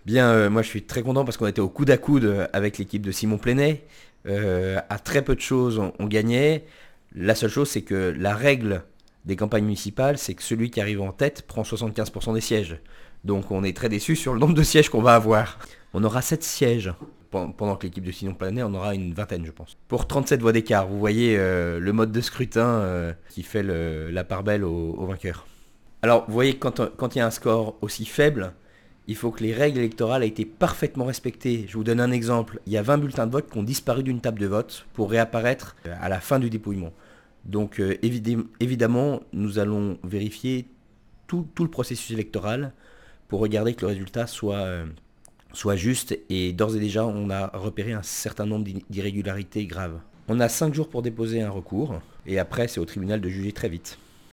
Bien, moi je suis très content parce qu'on était au coude à coude avec l'équipe de Simon Plenet. À très peu de choses, on gagnait. La seule chose, c'est que la règle des campagnes municipales, c'est que celui qui arrive en tête prend 75% des sièges. Donc on est très déçus sur le nombre de sièges qu'on va avoir. On aura 7 sièges. Pendant que l'équipe de Simon Plenet en aura une vingtaine, je pense. Pour 37 voix d'écart, vous voyez le mode de scrutin qui fait la part belle au vainqueur. Alors, vous voyez, quand il y a un score aussi faible, il faut que les règles électorales aient été parfaitement respectées. Je vous donne un exemple. Il y a 20 bulletins de vote qui ont disparu d'une table de vote pour réapparaître à la fin du dépouillement. Donc, évidemment, nous allons vérifier tout le processus électoral pour regarder que le résultat soit juste. Et d'ores et déjà, on a repéré un certain nombre d'irrégularités graves. On a 5 jours pour déposer un recours. Et après, c'est au tribunal de juger très vite.